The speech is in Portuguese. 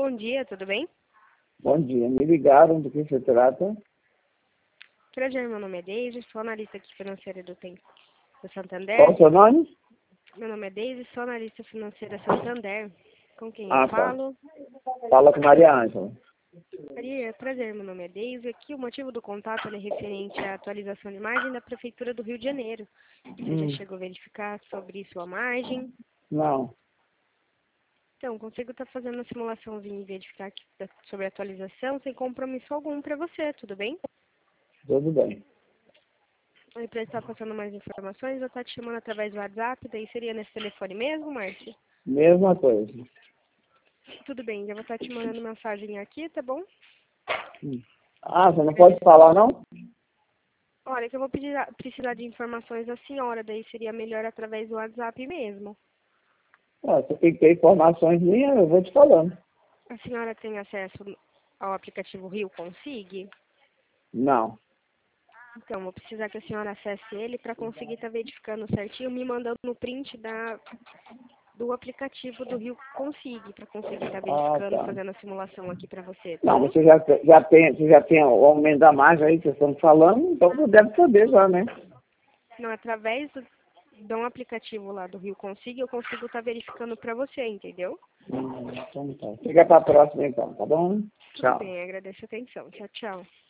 bom dia, tudo bem? Bom dia, me ligaram, do que se trata? Prazer, meu nome é Deise, sou analista aqui financeira do Santander. Qual o seu nome? Meu nome é Deise, sou analista financeira Santander. Com quem Ah, eu tá. falo? Fala com Maria Ângela. Prazer, meu nome é Deise. Aqui o motivo do contato é referente à atualização de margem da Prefeitura do Rio de Janeiro. Você já chegou a verificar sobre sua margem? Não, Então, consigo estar fazendo uma simulaçãozinha e verificar aqui sobre a atualização sem compromisso algum para você, tudo bem? tudo bem. Aí para estar passando mais informações, eu vou estar te chamando através do WhatsApp, daí seria nesse telefone mesmo, Márcia? Mesma coisa. Tudo bem, já vou estar te mandando mensagem aqui, tá bom? Ah, você não pode falar, não? Olha, que eu vou precisar de informações da senhora, daí seria melhor através do WhatsApp mesmo. Ah, você tem que ter informações minhas, eu vou te falando. A senhora tem acesso ao aplicativo Rio Consig? Não. Então, vou precisar que a senhora acesse ele para conseguir estar verificando certinho, me mandando no print do aplicativo do Rio Consig, para conseguir estar Ah, verificando, tá. fazendo a simulação aqui para você, tá Não, bom? você já tem o aumento da margem aí que vocês estão falando, então você deve saber já, né? Não, através de um aplicativo lá do Rio Consig, eu consigo estar verificando para você, entendeu? Então tá. Fica pra próxima então, tá bom? Tudo Tchau. bem, agradeço a atenção. Tchau, tchau.